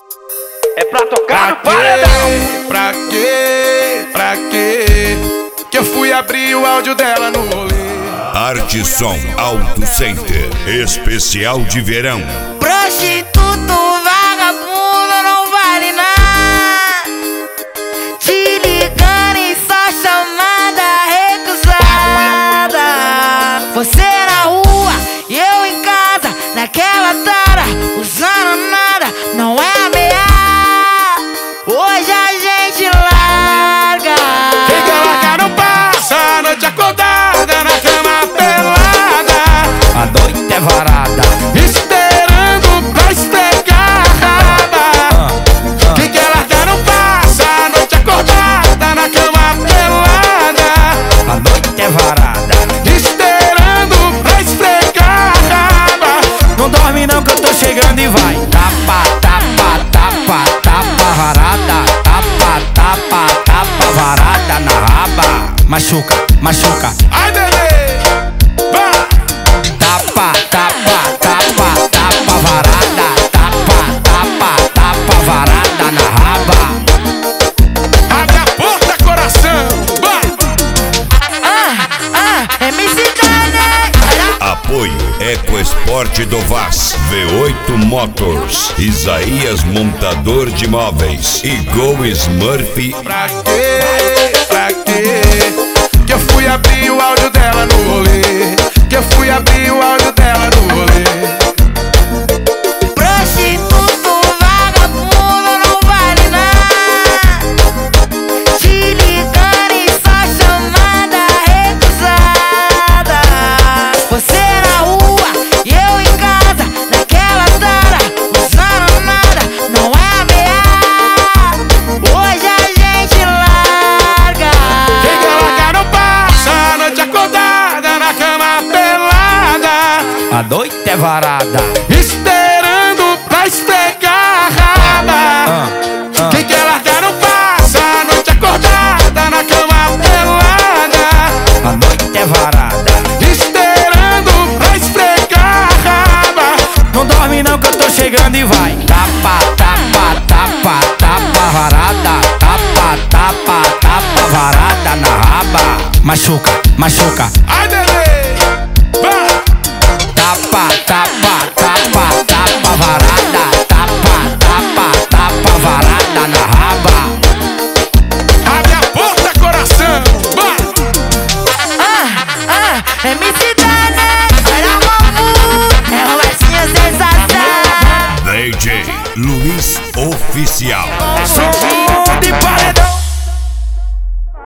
É pra tocar no paredão. Pra quê? Que eu fui abrir o áudio dela no rolê. Arte Som Auto Center, especial de verão. Prostituto, vagabundo, não vale nada. Te ligando e só chamada recusada. Você na rua e eu em casa, naquela tara, usando nada, não é ameaça. Hoje a gente larga. Quem quer largar não passa a noite acordada na cama pelada. A noite é varada, esperando pra esfregar a raba. Quem quer largar não passa a noite acordada na cama pelada. a noite é varada. Esperando pra esfregar a raba. Não dorme não que eu tô chegando e vai. Tapa, tapa, tapa, tapa varada. Tapa, tapa, tapa varada na raba. Machuca, machuca. Ai, bebê, vai. Tapa, tapa, tapa, tapa varada. Tapa, tapa, tapa varada na raba. Abre a porta, coração, vai. MC Dane. Apoio Ecoesporte do Vaz, V8 Motors, Isaías Montador de Móveis e Go Smurf. Pra quê? Que eu fui abrir o áudio dela no rolê. Que eu fui abrir o áudio dela no rolê. Prostituto, vagabundo, não vale nada. Te ligando e só chamada recusada. Você na rua e eu em casa, naquela tara, usando nada, não é ameaça. Hoje a gente larga. Quem quer largar não passa a noite acordada na cama pelada. A noite é varada. Esperando pra esfregar a raba. Quem quer largar não passa a noite acordada na cama pelada. A noite é varada. Esperando pra esfregar a raba. Não dorme não que eu tô chegando e vai. Tapa, tapa, tapa, tapa varada. Tapa, tapa, tapa varada na raba. Machuca, machuca. Ai, bebê, vai. Tapa, tapa, tapa, tapa varada. Tapa, tapa, tapa varada na raba. Abre a porta, coração, vai. MC Dane, olha o mamu, é uma baixinha sensação. DJ Luiz Oficial. Som de paredão.